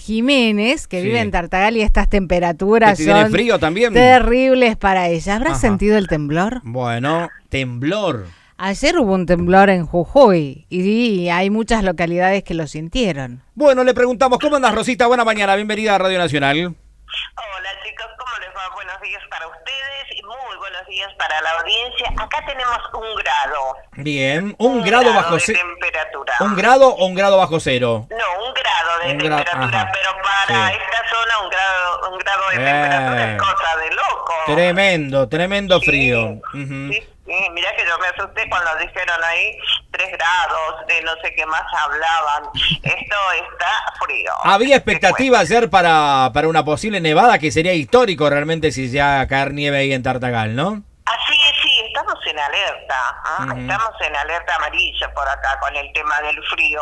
Jiménez, que Sí. vive en Tartagal, y estas temperaturas ¿Que tiene son frío también? terribles para ella. ¿Habrá Ajá. sentido el temblor? Bueno, temblor. Ayer hubo un temblor en Jujuy y hay muchas localidades que lo sintieron. Bueno, le preguntamos, ¿cómo andas, Rosita? Buena mañana, bienvenida a Radio Nacional. Hola chicos, ¿cómo les va? Buenos días para ustedes y muy buenos días para la audiencia. Acá tenemos 1 grado. Bien, un grado bajo de cero. temperatura. ¿Un grado o un grado bajo cero? No, 1 grado de Un grado, temperatura, ajá. pero para Sí. esta zona un grado de temperatura es cosa de loco. Tremendo frío. Sí, Ujú. sí, mirá que yo me asusté cuando dijeron ahí 3 grados, de no sé qué más hablaban. Esto está frío. Había expectativa ayer para una posible nevada, que sería histórico realmente si llega a caer nieve ahí en Tartagal, ¿no? Así es, sí, estamos en alerta, Ujú. estamos en alerta amarilla por acá con el tema del frío.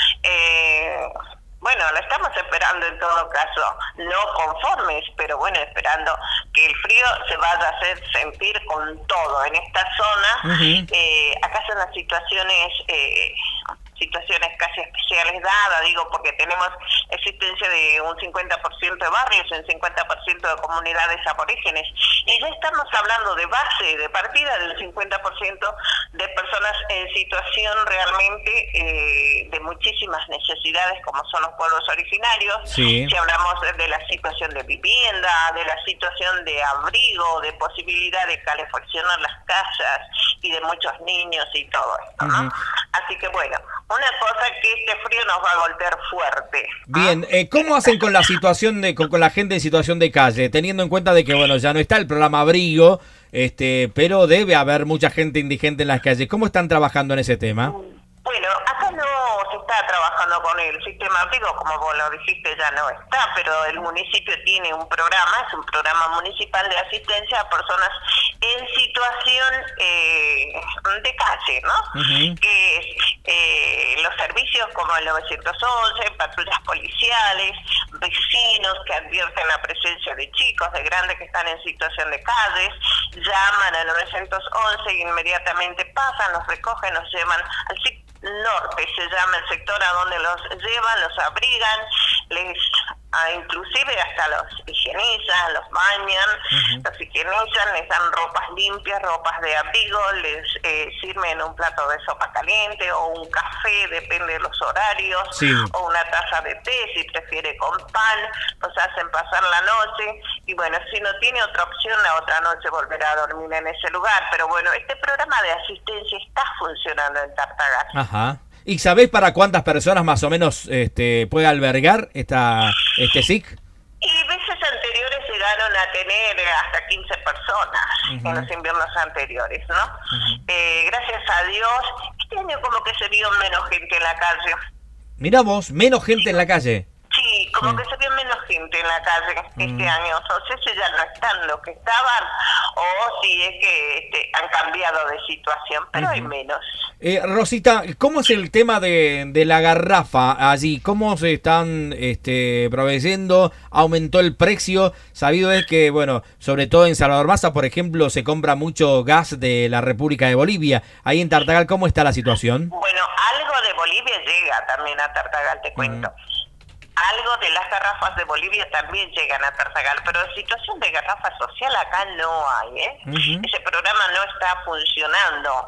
Bueno, la estamos esperando en todo caso, no conformes, pero bueno, esperando que el frío se vaya a hacer sentir con todo en esta zona. Ujú. Acá son las situaciones casi especiales dadas, digo, porque tenemos existencia de un 50% de barrios, un 50% de comunidades aborígenes, y ya estamos hablando de base, de partida del 50% de personas en situación realmente de muchísimas necesidades, como son los pueblos originarios. Sí. Si hablamos de la situación de vivienda, de la situación de abrigo, de posibilidad de calefaccionar las casas y de muchos niños y todo esto, ¿no? Ujú. Así que bueno, una cosa es que este frío nos va a golpear fuerte. Bien, ¿cómo hacen con la situación con la gente en situación de calle? Teniendo en cuenta de que, bueno, ya no está el programa Abrigo, pero debe haber mucha gente indigente en las calles. ¿Cómo están trabajando en ese tema? Bueno, acá no se está trabajando con el sistema abrigo, como vos lo dijiste, ya no está, pero el municipio tiene un programa, es un programa municipal de asistencia a personas en situación de calle, ¿no? Ujú. Que es los servicios como el 911, patrullas policiales, vecinos que advierten la presencia de chicos, de grandes que están en situación de calles, llaman al 911 y inmediatamente pasan, los recogen, los llevan al sitio norte, se llama el sector a donde los llevan, los abrigan, inclusive hasta los higienizan, los bañan, los higienizan, les dan ropas limpias, ropas de abrigo, les sirven un plato de sopa caliente o un café, depende de los horarios, Sí. o una taza de té si prefiere con pan, los hacen pasar la noche y bueno, si no tiene otra opción, la otra noche volverá a dormir en ese lugar. Pero bueno, este programa de asistencia está funcionando en Tartagal. Ajá. ¿Y sabés para cuántas personas más o menos puede albergar este SIC? Y veces anteriores llegaron a tener hasta 15 personas en los inviernos anteriores, ¿no? Gracias a Dios, este año como que se vio menos gente en la calle. Mirá vos, menos gente en la calle. Sí, como que se vio menos gente en la calle este año. No sé si ya no están los que estaban o si es que han cambiado de situación, pero hay menos. Rosita, ¿cómo es el tema de la garrafa allí? ¿Cómo se están proveyendo? ¿Aumentó el precio? Sabido es que, bueno, sobre todo en Salvador Maza, por ejemplo, se compra mucho gas de la República de Bolivia. Ahí en Tartagal, ¿cómo está la situación? Bueno, algo de Bolivia llega también a Tartagal, te cuento. Algo de las garrafas de Bolivia también llegan a Tartagal, pero situación de garrafa social acá no hay, ¿eh? Ese programa no está funcionando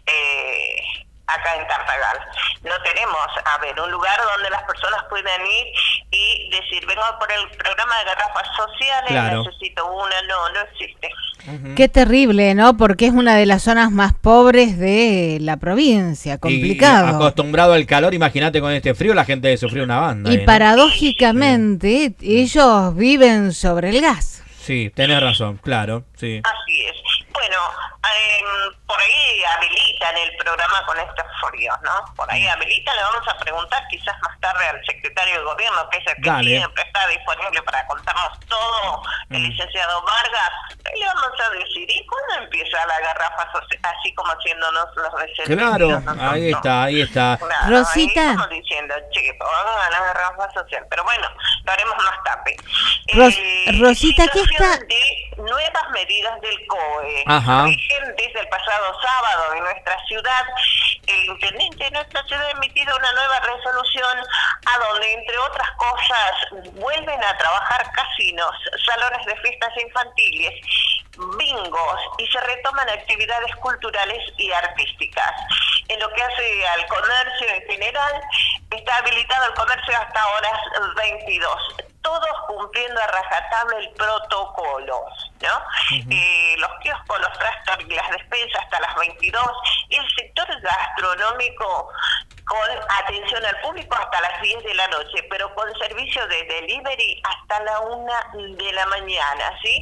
acá en Tartagal. No tenemos, un lugar donde las personas puedan ir y decir, vengo por el programa de garrafas sociales, Claro. necesito una, no existe. Qué terrible, ¿no? Porque es una de las zonas más pobres de la provincia, complicado. Y acostumbrado al calor, imagínate con este frío, la gente sufrió una banda. Y ¿no? paradójicamente, ellos viven sobre el gas. Sí, tenés razón, claro, sí. Así es. Bueno, por ahí habilitan el programa con estos fríos, ¿no? Por ahí habilitan, le vamos a preguntar quizás más tarde al secretario de gobierno, que es el que Dale. siempre está disponible para contarnos todo, el licenciado Vargas. Le vamos a decir, ¿y cuándo empieza la garrafa social? Así como haciéndonos los descendidos. Claro, nosotros. ahí está. Claro, Rosita. ahí estamos diciendo, che, pongan a la garrafa social. Pero bueno, lo haremos más tarde. Rosita, ¿qué situación está? de nuevas medidas del COE. Ajá. Vigentes del pasado sábado en nuestra ciudad, el intendente de nuestra ciudad ha emitido una nueva resolución a donde, entre otras cosas, vuelven a trabajar casinos, salones de fiestas infantiles, bingos, y se retoman actividades culturales y artísticas. En lo que hace al comercio en general, está habilitado el comercio hasta horas 22, todos cumpliendo a rajatabla el protocolo, ¿no? Los kioscos, los trastos y las despensas hasta las 22, y el sector gastronómico con atención al público hasta las 10 de la noche, pero con servicio de delivery hasta la 1 de la mañana, ¿sí?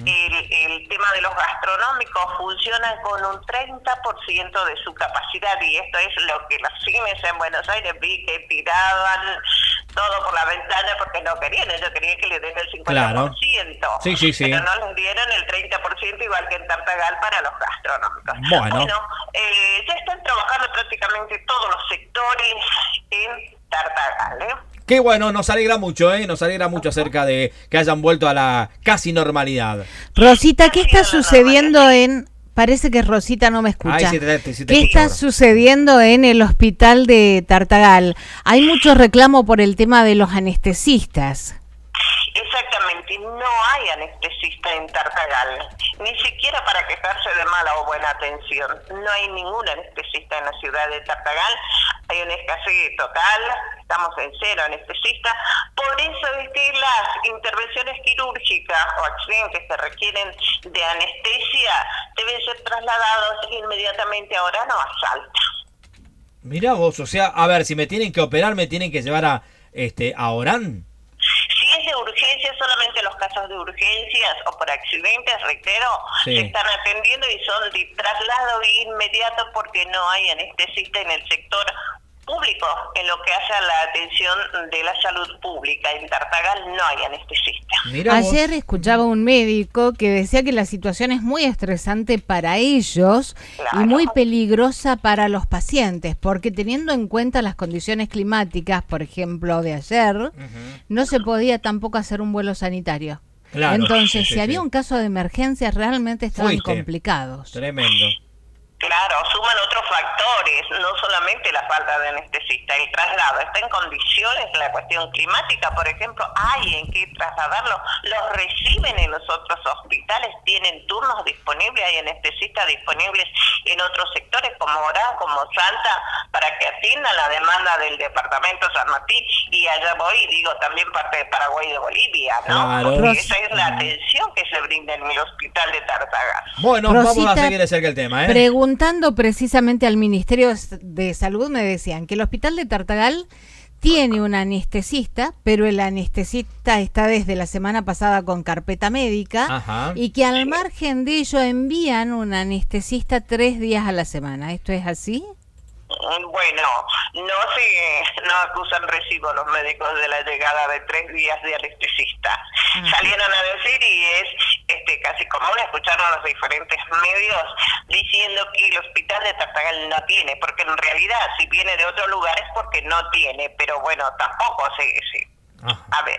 El tema de los gastronómicos funciona con un 30% de su capacidad, y esto es lo que los cines en Buenos Aires vi que tiraban todo por la ventana porque no querían, ellos querían que le den el 50%, claro. Sí. Pero no les dieron el 30% igual que en Tartagal para los gastronómicos. Bueno, ya están trabajando prácticamente todos los sectores en Tartagal, ¿eh? Qué bueno, nos alegra mucho, acerca de que hayan vuelto a la casi normalidad. Rosita, ¿qué está sucediendo en... Parece que Rosita no me escucha. Ay, sí te ¿Qué está ahora sucediendo en el hospital de Tartagal? Hay mucho reclamo por el tema de los anestesistas. Exactamente, no hay anestesista en Tartagal, ni siquiera para quejarse de mala o buena atención. No hay ningún anestesista en la ciudad de Tartagal, hay una escasez total, estamos en cero anestesistas. Por eso es que las intervenciones quirúrgicas o accidentes que requieren de anestesia deben ser trasladados inmediatamente a Orán o a Salta. Mirá vos, o sea, a ver, si me tienen que operar, me tienen que llevar a Orán. Si es de urgencia, solamente los casos de urgencias o por accidentes, reitero, se están atendiendo y son de traslado inmediato porque no hay anestesista en el sector público. En lo que hace a la atención de la salud pública en Tartagal no hay anestesista. Ayer escuchaba un médico que decía que la situación es muy estresante para ellos, claro, y muy peligrosa para los pacientes, porque teniendo en cuenta las condiciones climáticas, por ejemplo de ayer, no se podía tampoco hacer un vuelo sanitario. Claro, entonces si había un caso de emergencia realmente estaban complicados. Tremendo. Claro, suman otros factores, no solamente la falta de anestesista, el traslado está en condiciones, la cuestión climática, por ejemplo, hay en qué trasladarlo, los reciben en los otros hospitales, tienen turnos disponibles, hay anestesistas disponibles en otros sectores como Orán, como Salta, para que atiendan la demanda del departamento San Martín, y allá voy, digo, también parte de Paraguay y de Bolivia, ¿no? Claro. Porque esa es la atención que se brinda en el hospital de Tartagal. Bueno, Rosita, vamos a seguir de cerca el tema, Preguntando precisamente al Ministerio de Salud, me decían que el hospital de Tartagal tiene un anestesista, pero el anestesista está desde la semana pasada con carpeta médica, y que al margen de ello envían un anestesista 3 días a la semana. ¿Esto es así? Bueno, no acusan recibo los médicos de la llegada de 3 días de anestesista. Salieron a decir, y es casi común escucharlo en los diferentes medios, diciendo que el hospital de Tartagal no tiene, porque en realidad si viene de otro lugar es porque no tiene, pero bueno, tampoco a ver,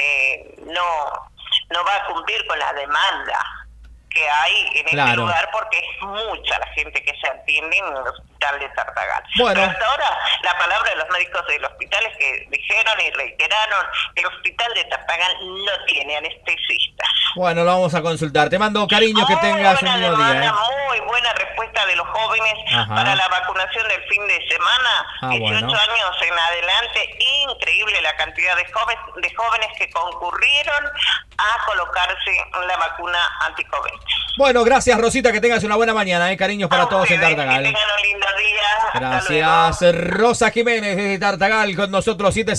no va a cumplir con la demanda que hay en este lugar, porque es mucha la gente que se atiende en el hospital de Tartagal. Bueno. Pero hasta ahora la palabra de los médicos del hospital es que dijeron y reiteraron que el hospital de Tartagal no tiene anestesistas. Bueno, lo vamos a consultar. Te mando cariño, que tengas un lindo día. Muy buena respuesta de los jóvenes para la vacunación del fin de semana. 18 años en adelante, increíble la cantidad de jóvenes que concurrieron a colocarse la vacuna anti-COVID. Bueno, gracias Rosita, que tengas una buena mañana, cariños para todos en Tartagal. Que tengan un lindo día. Gracias, Rosa Jiménez desde Tartagal con nosotros, 7